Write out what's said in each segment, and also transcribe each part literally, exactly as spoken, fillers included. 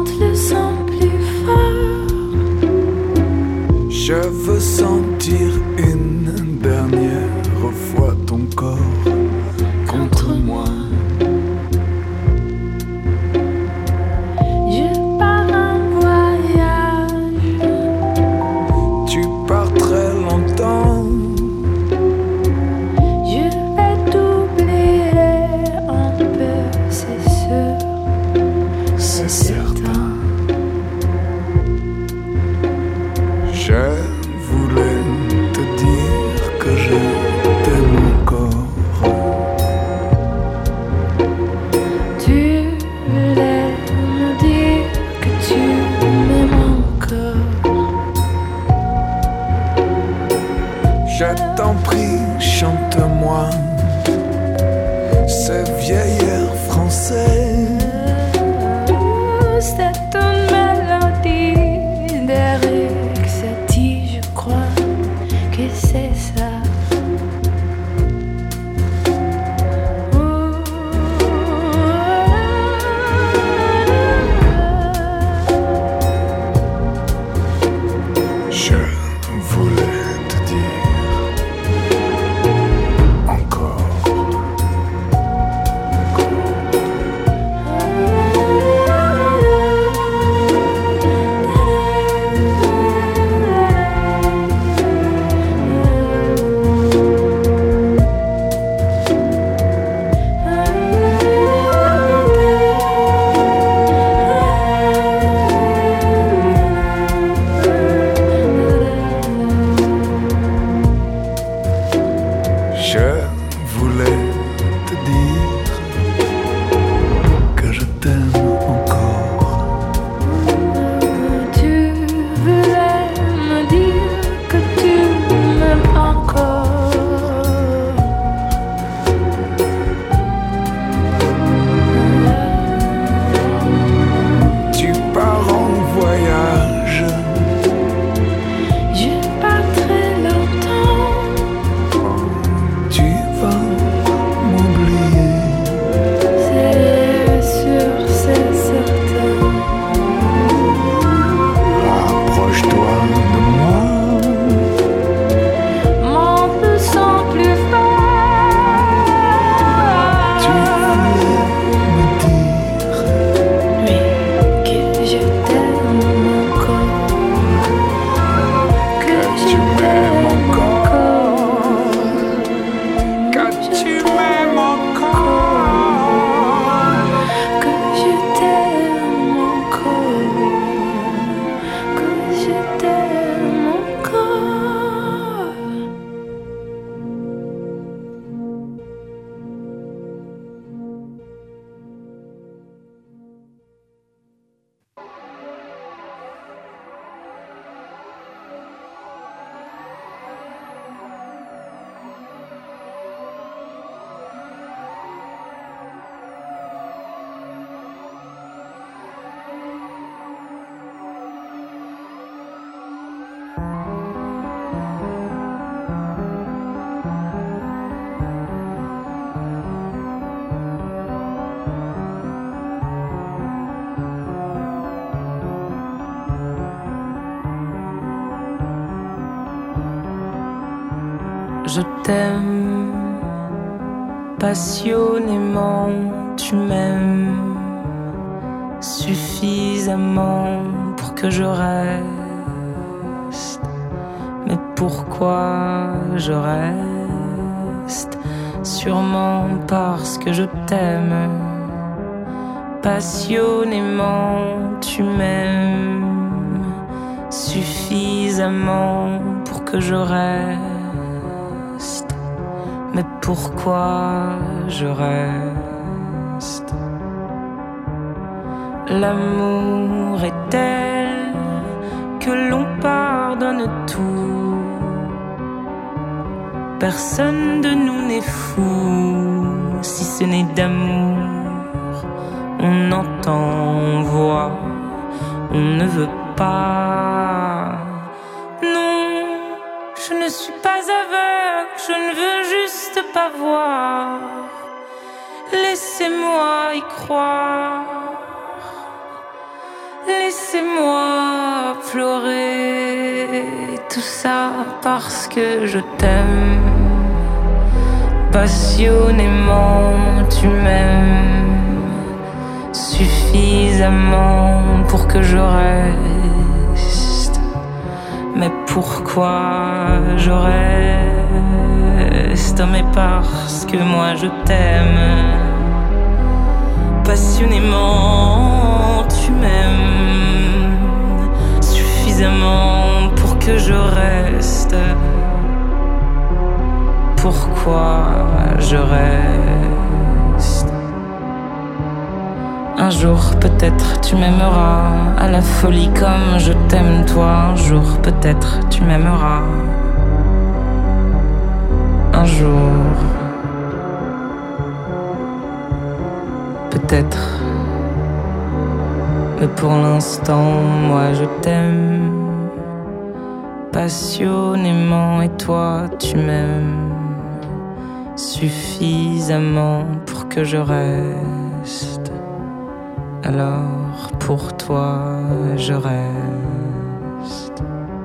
monte le sang plus fort. Je veux sentir une dernière fois ton corps contre moi. Je pars en voyage. Tu pars très longtemps. Je vais t'oublier un peu, c'est sûr, C'est certain. Je voulais te dire que je t'aime encore. Tu voulais me dire que tu m'aimes encore. Je t'en prie, chante-moi ce vieil air français. C'est une mélodie d'Eric Satie, je crois que c'est ça. Je voulais te dire encore. Je voulais te dire que je t'aime encore. Tu voulais me dire que tu m'aimes encore. Tu pars en voyage. Je pars très longtemps. Tu vas m'oublier. C'est sûr, c'est certain. Rapproche-toi de moi. Monte le sang plus fort. Tu voulais me dire Oui, que je t'aime encore. Que tu je m'aimes t'aime encore. encore. Que tu m'aimes encore. Que je t'aime encore. Que je t'aime encore. Je t'aime passionnément, tu m'aimes suffisamment pour que je reste. Mais pourquoi je reste? Sûrement parce que je t'aime passionnément, tu m'aimes suffisamment pour que je reste. Mais pourquoi je reste? L'amour est tel que l'on pardonne tout. Personne de nous n'est fou si ce n'est d'amour. On entend, on voit, on ne veut pas. Non, je ne suis pas aveugle, je ne veux juste pas voir. Laissez-moi y croire. pleurer. Tout ça parce que je t'aime. Passionnément, tu m'aimes suffisamment pour que je reste. Mais pourquoi je reste? Mais parce que moi je t'aime. Passionnément, tu m'aimes suffisamment pour que je reste. Pourquoi je reste? Un jour peut-être tu m'aimeras à la folie comme je t'aime toi. Un jour peut-être tu m'aimeras. Un jour peut-être. Mais pour l'instant moi je t'aime passionnément et toi tu m'aimes suffisamment pour que je reste. Alors pour toi je reste.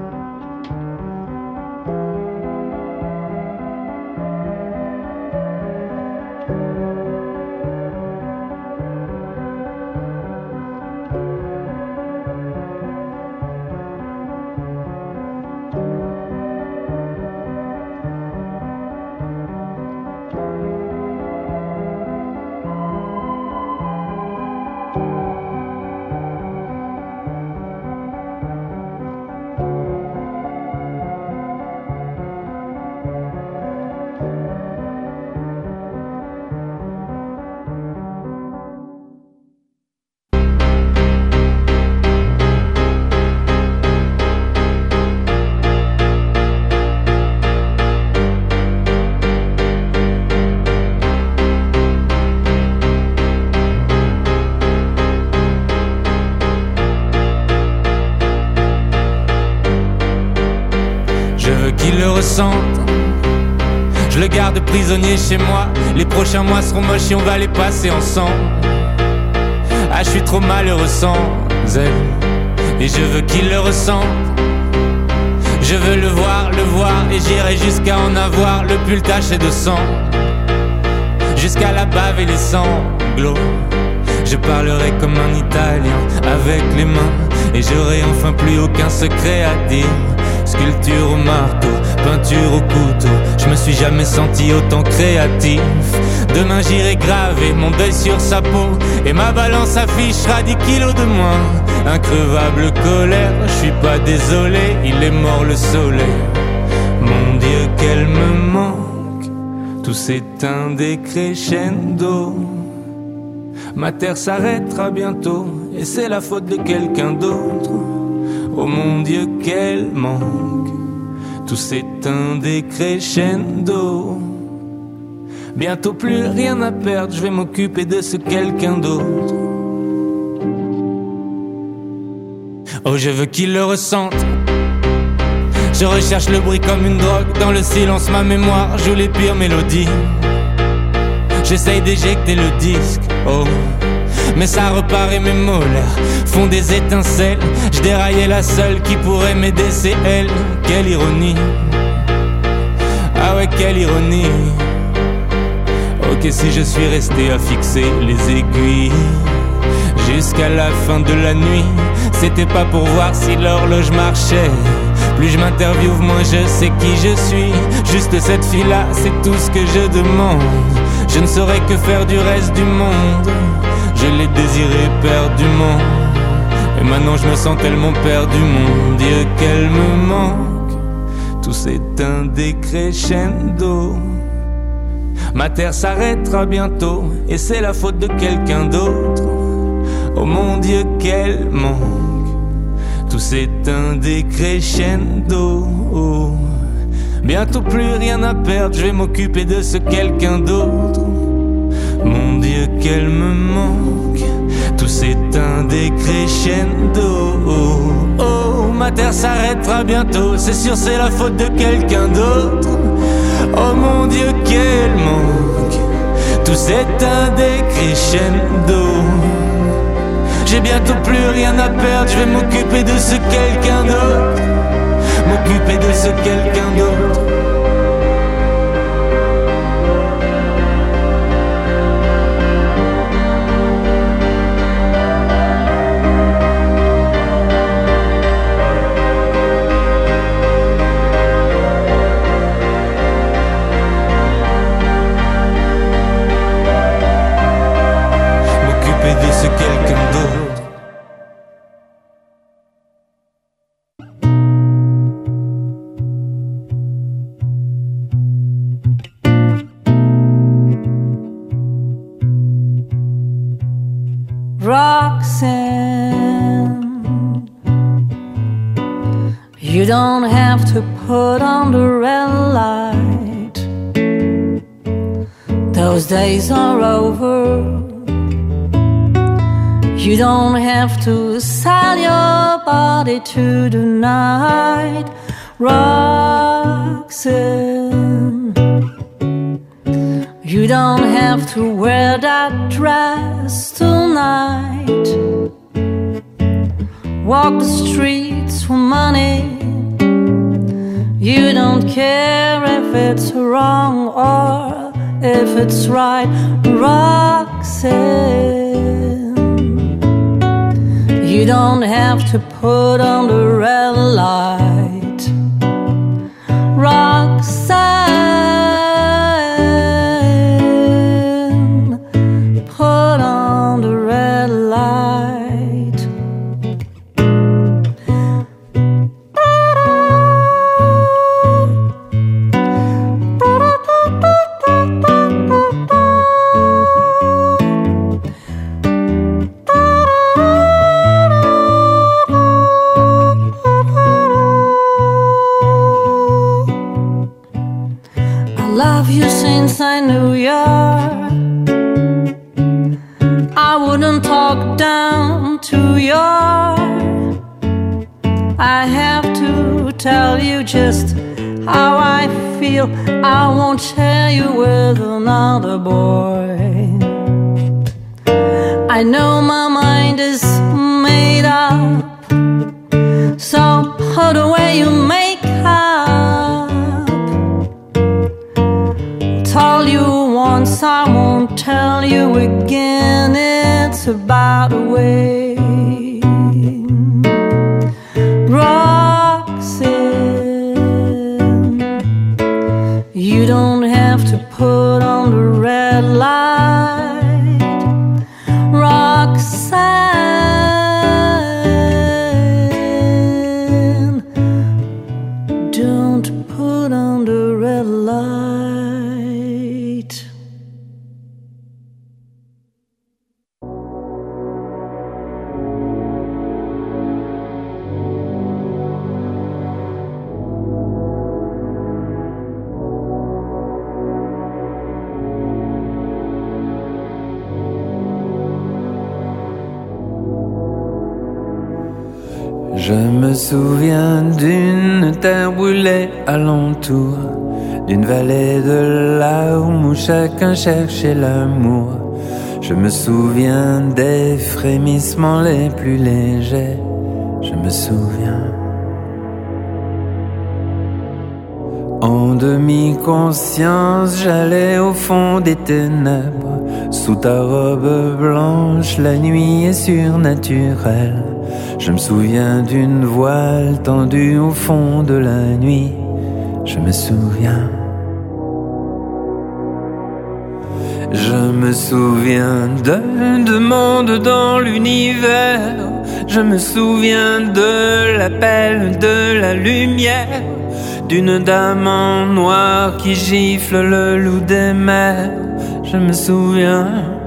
Je le garde prisonnier chez moi. Les prochains mois seront moches et on va les passer ensemble. Ah, je suis trop malheureux sans elle. Et je veux qu'il le ressente. Je veux le voir, le voir. Et j'irai jusqu'à en avoir le pull taché de sang. Jusqu'à la bave et les sanglots. Je parlerai comme un Italien avec les mains. Et j'aurai enfin plus aucun secret à dire. Sculpture au marteau, peinture au couteau. Je me suis jamais senti autant créatif. Demain j'irai graver mon deuil sur sa peau. Et ma balance affichera dix kilos de moins. Increvable colère, je suis pas désolé. Il est mort le soleil. Mon Dieu qu'elle me manque. Tout s'éteint des crescendo. Ma terre s'arrêtera bientôt. Et c'est la faute de quelqu'un d'autre. Oh mon Dieu qu'elle manque. Tout s'éteint des crescendo. Bientôt plus rien à perdre. Je vais m'occuper de ce quelqu'un d'autre. Oh je veux qu'il le ressente. Je recherche le bruit comme une drogue. Dans le silence ma mémoire joue les pires mélodies. J'essaye d'éjecter le disque. Oh mais ça repart et mes molaires font des étincelles. Je déraillais la seule qui pourrait m'aider, c'est elle. Quelle ironie. Ah ouais, quelle ironie. Ok, si je suis resté à fixer les aiguilles jusqu'à la fin de la nuit, c'était pas pour voir si l'horloge marchait. Plus je m'interviewe, moins je sais qui je suis. Juste cette fille-là, c'est tout ce que je demande. Je ne saurais que faire du reste du monde. Je l'ai désiré perdument. Et maintenant je me sens tellement perdu. Mon Dieu qu'elle me manque. Tout s'éteint des crescendo. Ma terre s'arrêtera bientôt. Et c'est la faute de quelqu'un d'autre. Oh mon Dieu qu'elle manque. Tout s'éteint des crescendo. Oh. Bientôt plus rien à perdre. Je vais m'occuper de ce quelqu'un d'autre. Mon Dieu qu'elle me manque. Tout s'éteint des crescendo. Oh, oh, ma terre s'arrêtera bientôt. C'est sûr c'est la faute de quelqu'un d'autre. Oh mon Dieu qu'elle manque. Tout s'éteint des crescendo. J'ai bientôt plus rien à perdre. Je vais m'occuper de ce quelqu'un d'autre, m'occuper de ce quelqu'un d'autre. De ce quelqu'un d'autre. Roxanne, you don't have to put on the red light. Those days are over. You don't have to sell your body to the night, Roxanne. You don't have to wear that dress tonight. Walk the streets for money. You don't care if it's wrong or if it's right, Roxanne. You don't have to put on the red light, Roxanne. Put on the red light. Since I knew you, I wouldn't talk down to you. I have to tell you just how I feel. I won't share you with another boy. I know my mind is made up, so put away your makeup. Told you once, I won't tell you again. It's about a way, Roxanne. You don't have to put on the red light, Roxanne. Don't put on the red light. Je me souviens d'une terre brûlée alentour, d'une vallée de larmes où chacun cherchait l'amour. Je me souviens des frémissements les plus légers. Je me souviens. En demi-conscience, j'allais au fond des ténèbres. Sous ta robe blanche, la nuit est surnaturelle. Je me souviens d'une voile tendue au fond de la nuit. Je me souviens. Je me souviens de, de monde dans l'univers. Je me souviens de l'appel de la lumière, d'une dame en noir qui gifle le loup des mers. Je me souviens.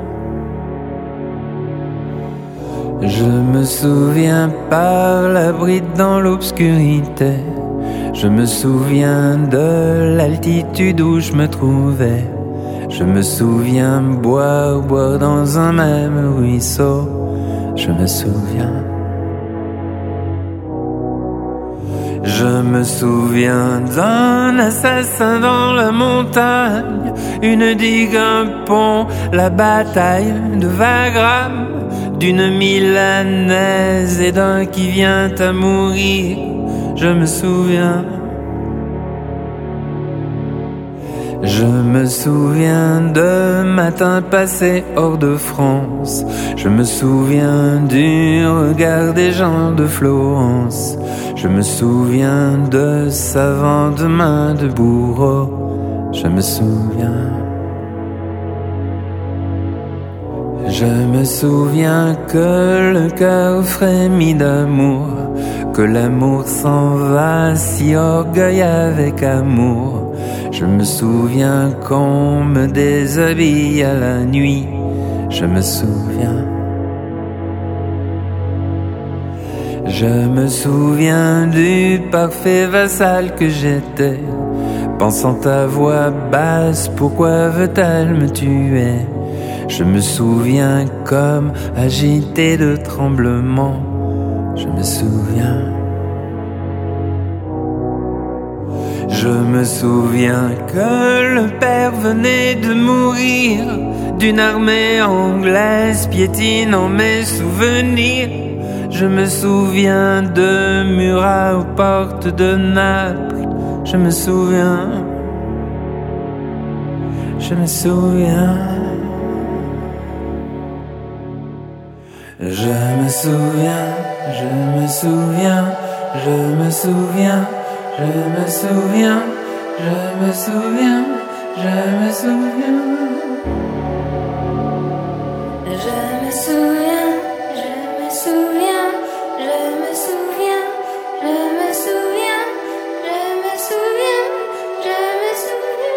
Je me souviens par la bride dans l'obscurité. Je me souviens de l'altitude où je me trouvais. Je me souviens boire, boire dans un même ruisseau. Je me souviens. Je me souviens d'un assassin dans la montagne, une digue, un pont, la bataille de Wagram, d'une milanaise et d'un qui vient à mourir. Je me souviens. Je me souviens de matins passés hors de France. Je me souviens du regard des gens de Florence. Je me souviens de savantes mains de bourreau. Je me souviens. Je me souviens que le cœur frémit d'amour, que l'amour s'en va si orgueil avec amour. Je me souviens qu'on me déshabille à la nuit. Je me souviens. Je me souviens du parfait vassal que j'étais, pensant à voix basse, pourquoi veut-elle me tuer? Je me souviens comme agité de tremblements. Je me souviens. Je me souviens que le père venait de mourir, d'une armée anglaise piétinant mes souvenirs. Je me souviens de Murat aux portes de Naples. Je me souviens. Je me souviens. Je me souviens, je me souviens, je me souviens, je me souviens, je me souviens, je me souviens. Je me souviens, je me souviens, je me souviens, je me souviens, je me souviens, je me souviens.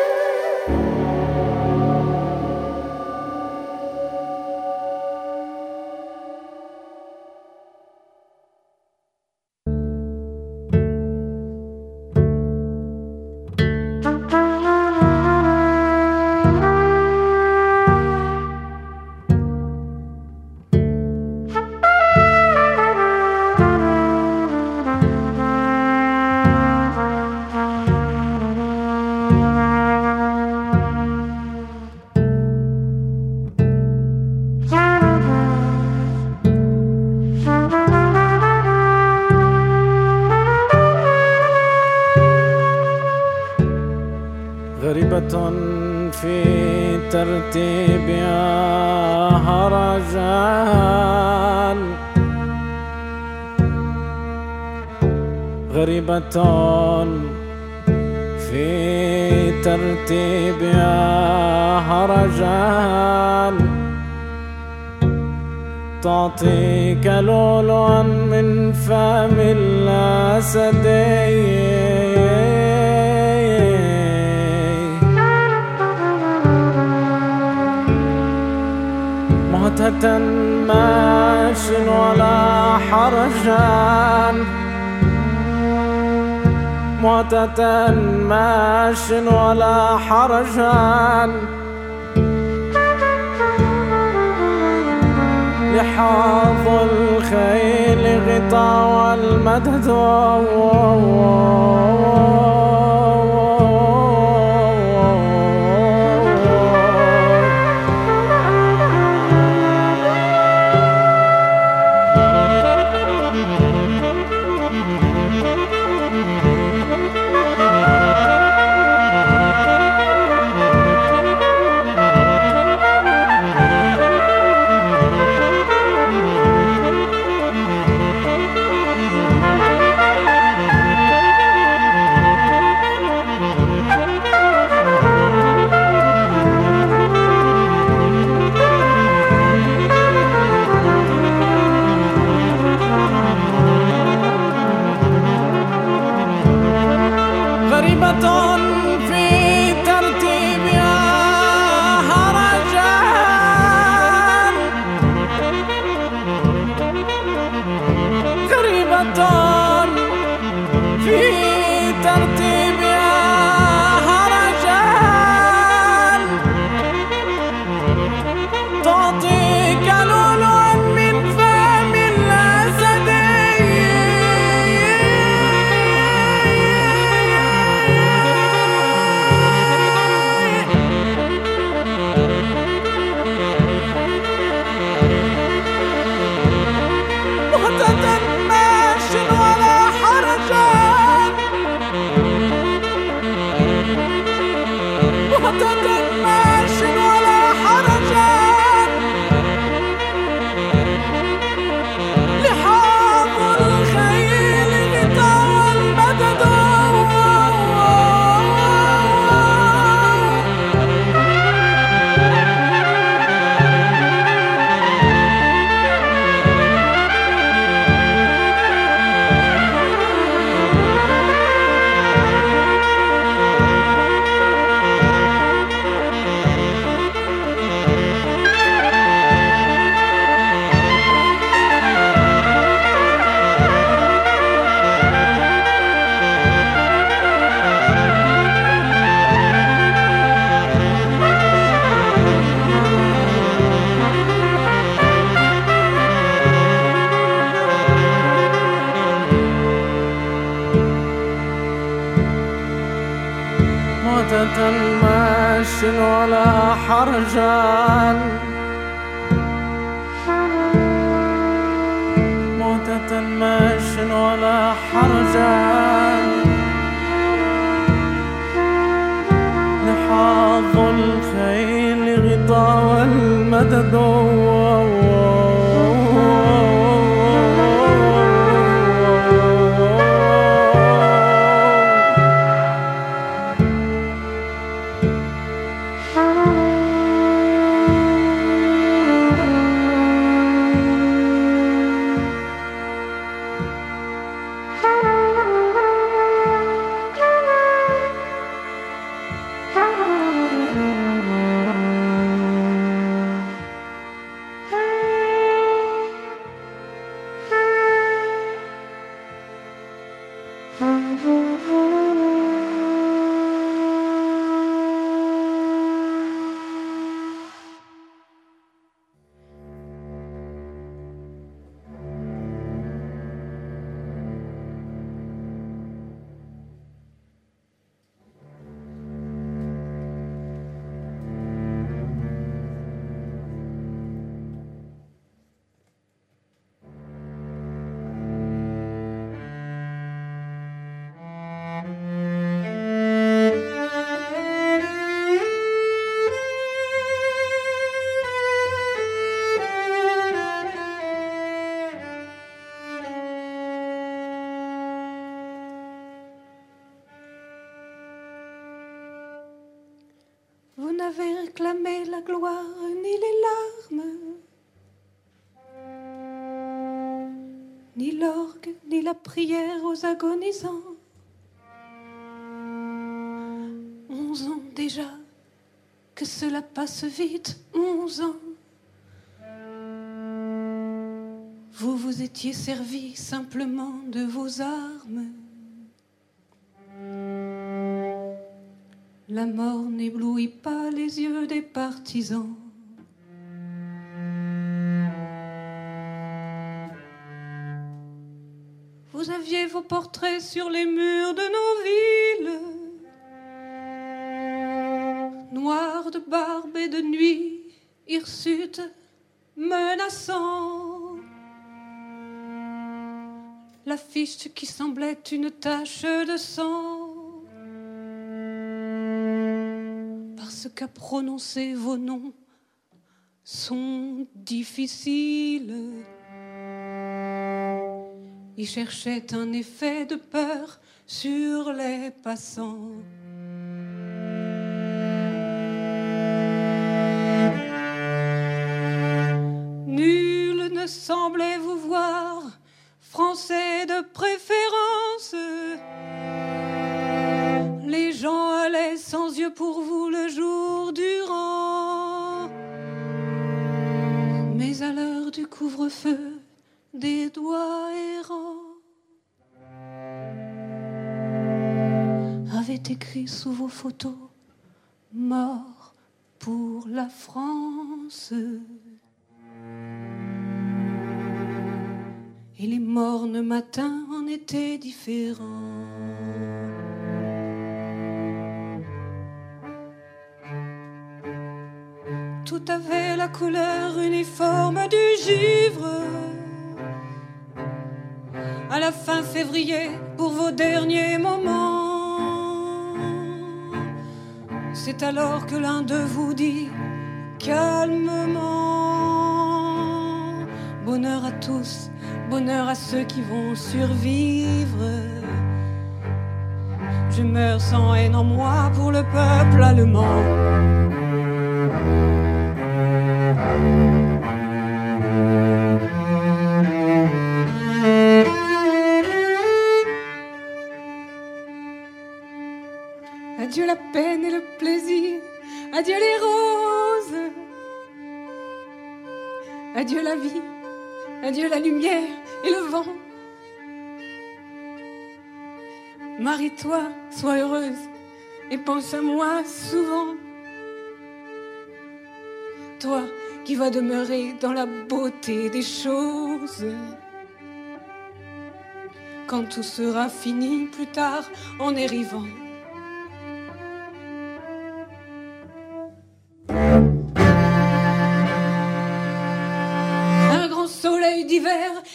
في ترتيبها هرجان غريبة في ترتيبها هرجان تعطيك لؤلؤا من فم الأسدين مهتة ماش ولا حرجان مهتة ماش ولا حرجان لحاظ الخيل غطاء والمدد ولا حرجان موتة ماش ولا حرجان لحاظ الخيل غطاء والمدد Vous n'avez réclamé la gloire ni les larmes, ni l'orgue, ni la prière aux agonisants. Onze ans déjà, que cela passe vite, onze ans. Vous vous étiez servi simplement de vos armes. La mort n'éblouit pas les yeux des partisans. Vous aviez vos portraits sur les murs de nos villes, noirs de barbe et de nuit, hirsutes menaçants. L'affiche qui semblait une tache de sang, parce qu'à prononcer vos noms sont difficiles. Il cherchait un effet de peur sur les passants. Nul ne semblait vous voir, Français de préférence. Les gens allaient sans yeux pour vous le jour durant. Mais à l'heure du couvre-feu, des doigts errants avaient écrit sous vos photos « Mort pour la France ». Et les mornes matins en étaient différents. Tout avait la couleur uniforme du givre. À la fin février, pour vos derniers moments, c'est alors que l'un de vous dit calmement: bonheur à tous, bonheur à ceux qui vont survivre. Je meurs sans haine en moi pour le peuple allemand. Adieu la peine et le plaisir, adieu les roses, adieu la vie, adieu la lumière et le vent. Marie-toi, sois heureuse et pense à moi souvent. Toi qui vas demeurer dans la beauté des choses. Quand tout sera fini plus tard en érivant.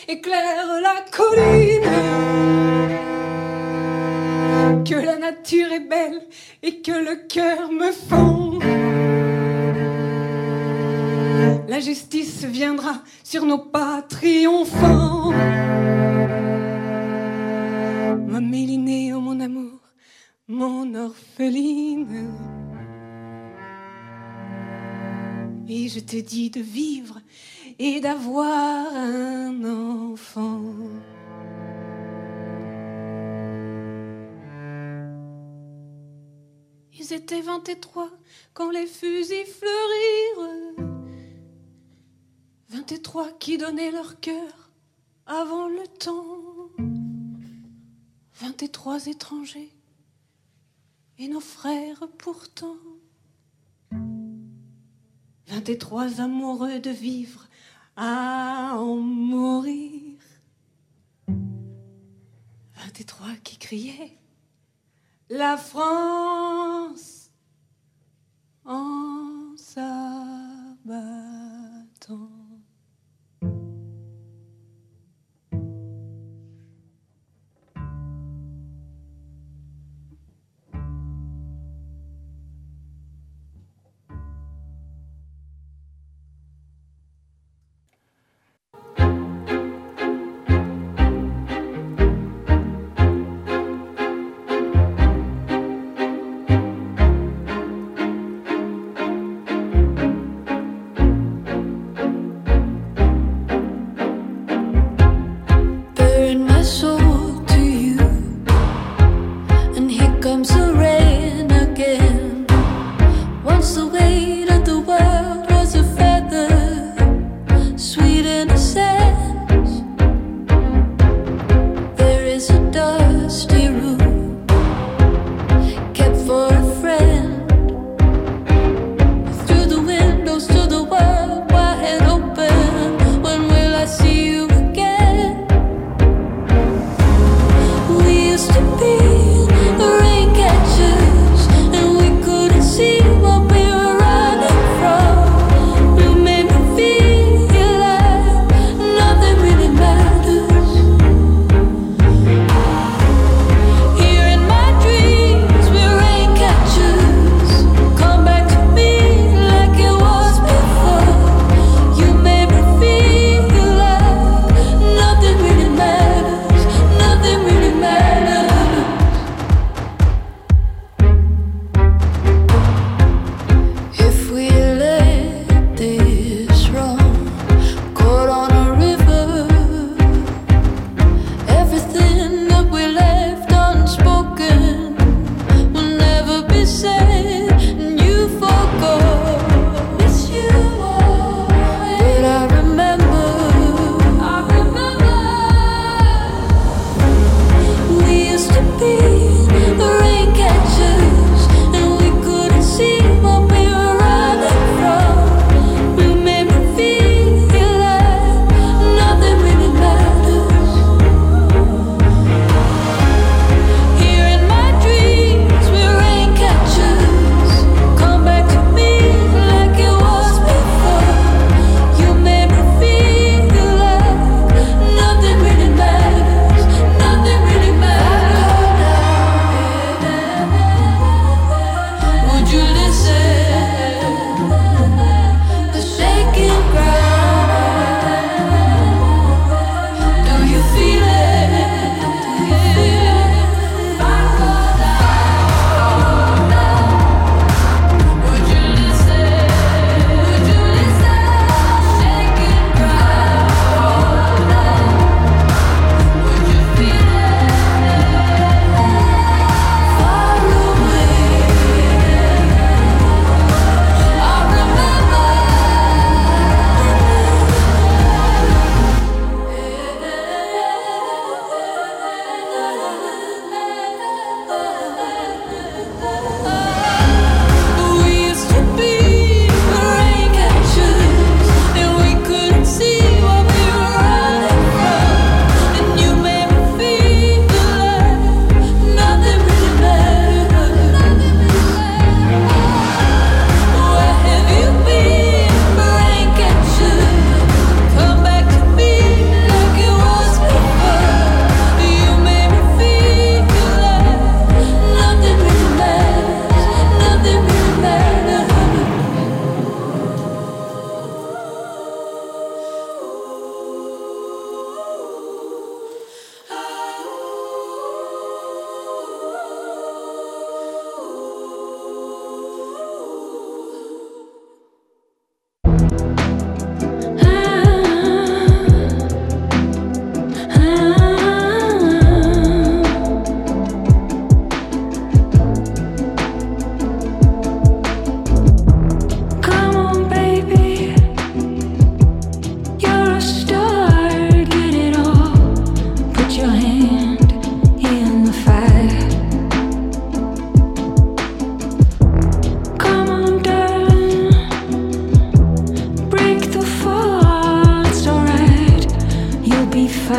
éclaire la colline. Que la nature est belle et que le cœur me fend. La justice viendra sur nos pas triomphants. Ma Mélinée, oh mon amour, mon orpheline. Et je te dis de vivre et d'avoir un enfant. Ils étaient vingt et trois quand les fusils fleurirent. Vingt et trois qui donnaient leur cœur avant le temps. Vingt et trois étrangers et nos frères pourtant. Vingt et trois amoureux de vivre à en mourir. Vingt et trois qui criaient la France en s'abattant.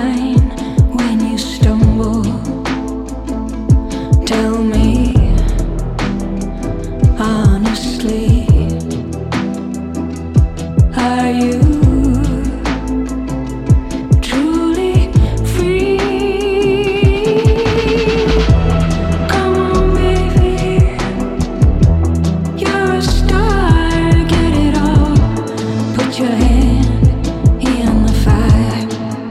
line when you stumble. Tell me honestly, are you truly free? Come on, baby, you're a star, get it all. Put your hand in the fire.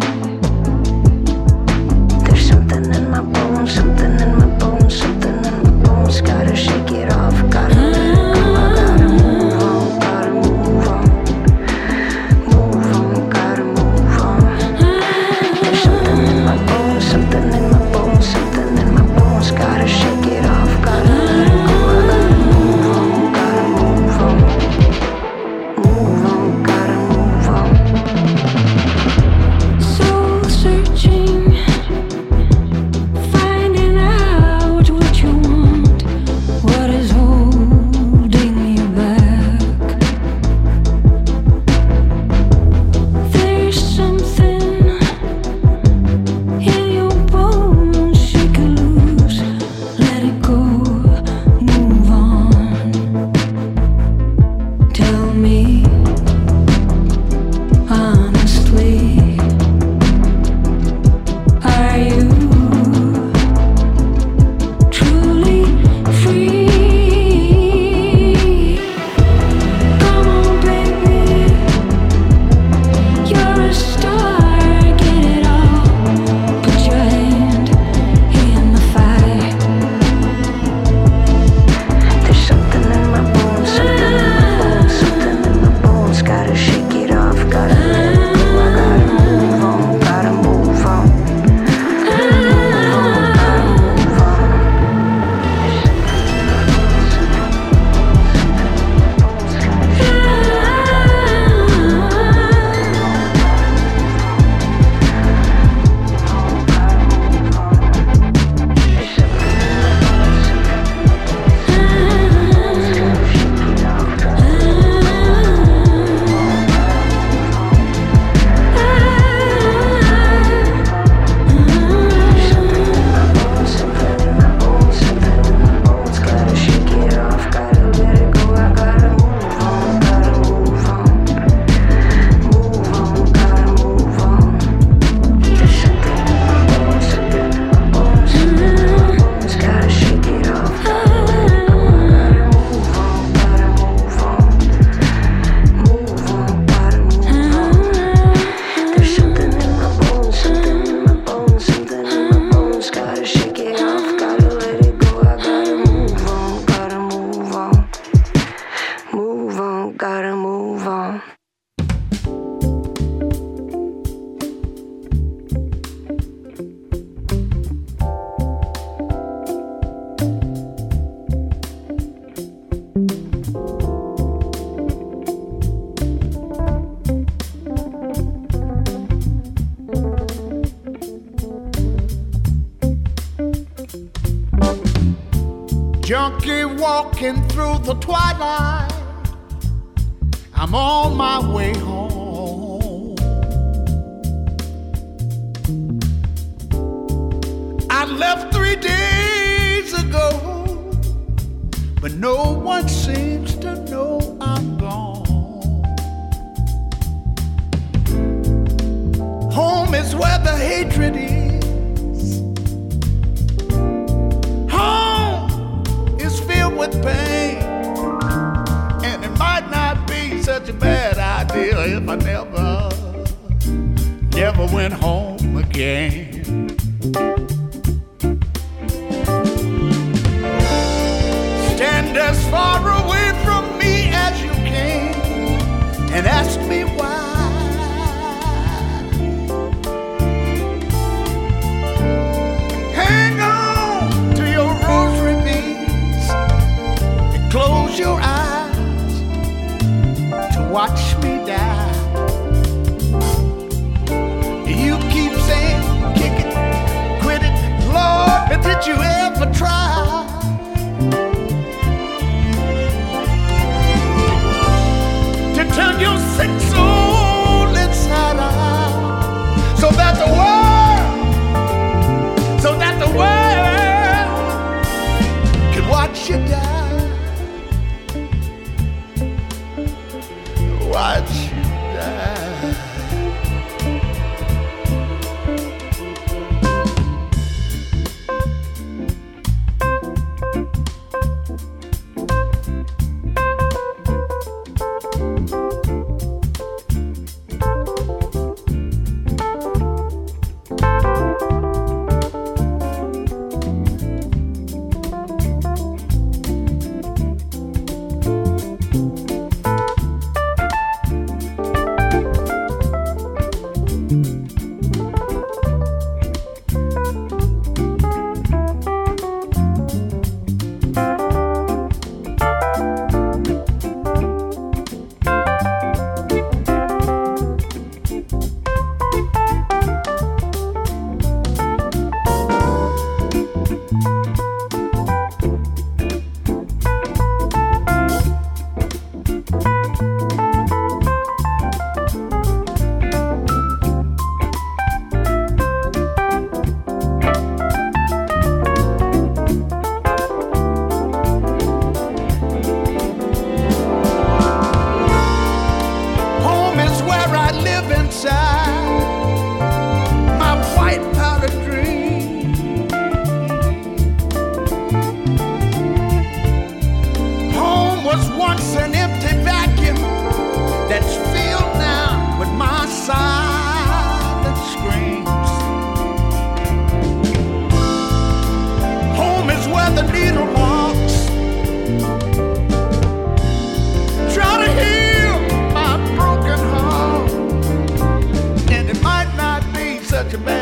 There's something in my bones, something in my bones, something in my bones. Gotta shake it off, gotta let it go. I gotta move on, gotta move on, move on, gotta move on. There's something in my bones, something in my bones, something in my bones. Gotta shake it off, gotta let it go. I gotta move on, gotta move on, move on, gotta move on. Soul searching, finding out what you want, what is holding you back. There's something in your bones, shake it loose, let it go, move on. Tell me honestly, are you truly free? Come on, baby, you're a star, get it all. Put your hand in the fire. There's something in my bones, something in my bones, something in my bones. Gotta shake it off, gotta let it go. I gotta move on, gotta move on, move on, gotta move on. Gotta shake it off, gotta let it go. I gotta move on, gotta move on, move on, gotta move on. There's something in my bones, something in my bones, something in my bones. Gotta shake it off, gotta let it go. I gotta move on, gotta move on, move on, gotta move on. There's something in my bones, something in my bones, something in my bones. Gotta shake it off, gotta let it go. I gotta move on, gotta move on, move on, gotta move on. Junkie walking through the twilight. I'm on my way home. I left three days ago, but no one seems to know I'm gone. Home is where the hatred is. Home is filled with pain, and it might not be such a bad idea if I never, never went home again. Stand as far away from me as you can and ask me why. Hang on to your rosary beads and close your eyes to watch me die. You keep saying, kick it, quit it, Lord, but did you ever try to turn your sick soul inside out so that the world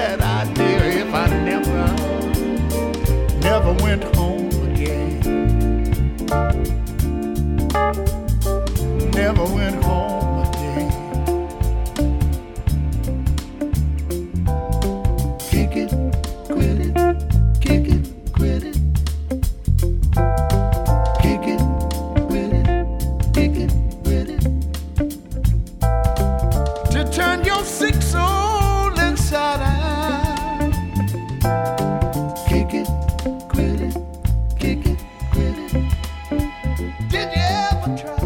bad idea if I never, never went home again. Never went home again. Kick it, quit it, kick it, quit it. Kick it, quit it, kick it, quit it. To turn your sick soul inside out. Kick it, quit it, kick it, quit it. Did you ever try?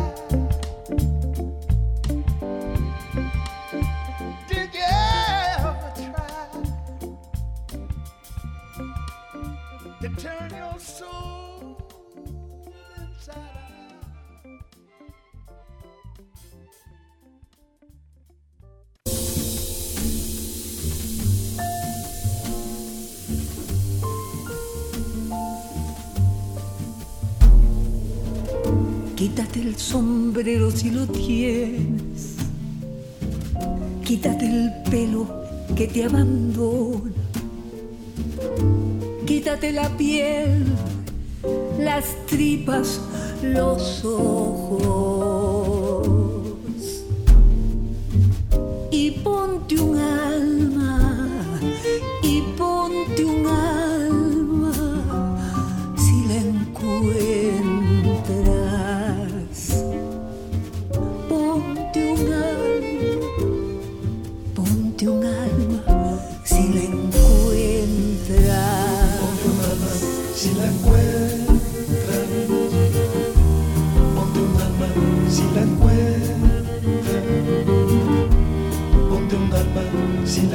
Did you ever try to turn your soul inside out? Quítate el sombrero si lo tienes. Quítate el pelo que te abandona. Quítate la piel, las tripas, los ojos. Y ponte un alma, y ponte un alma si la encuentras. Ponte un alma, ponte un alma si la encuentras. Ponte un alma si la encuentras. Ponte un alma si la encuentras. Ponte un alma si la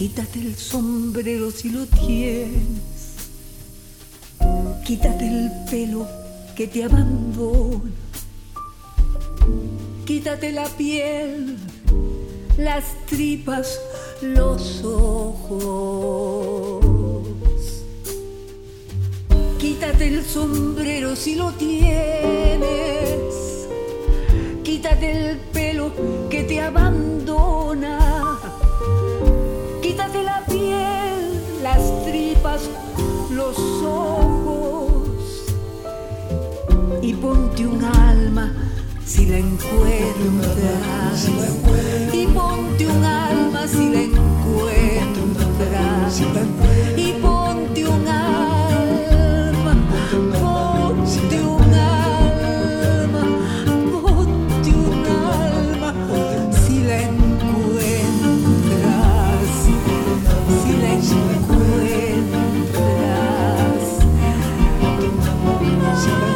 Quítate el sombrero si lo tienes, quítate el pelo que te abandona, quítate la piel, las tripas, los ojos. Quítate el sombrero si lo tienes, quítate el pelo que te abandona, quítate la piel, las tripas, los ojos y ponte un alma si la encuentras, y ponte un alma si la encuentras, y ponte un alma, ponte un alma, ponte un alma si la encuentras, si la encuentras, si la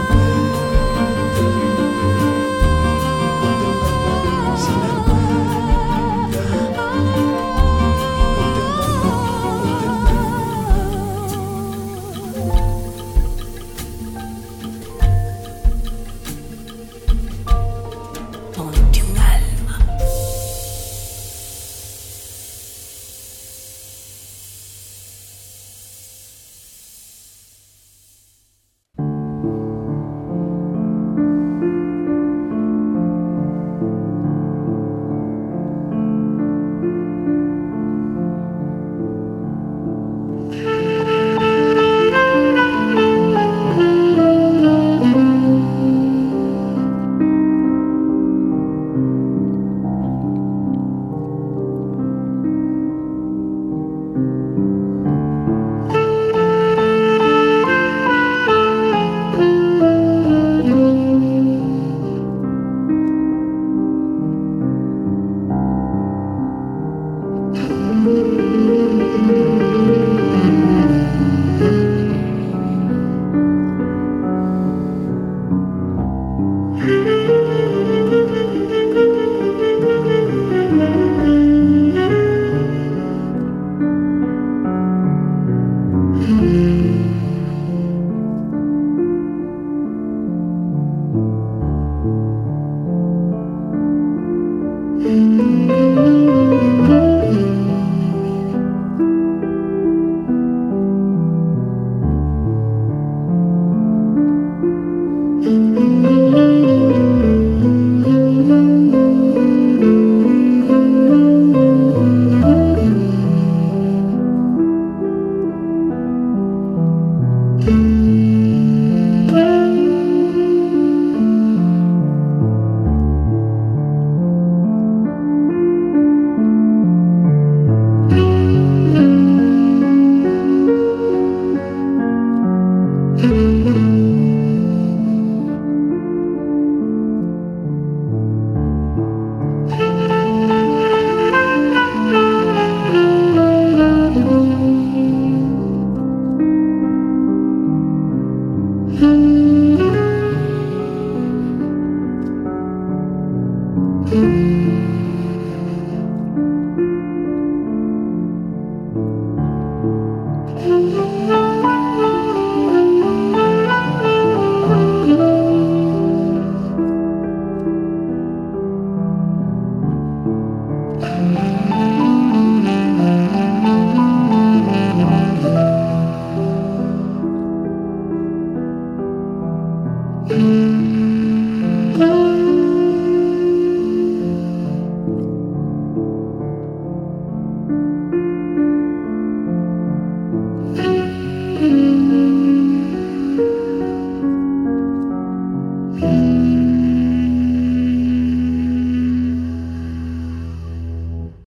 Thank you.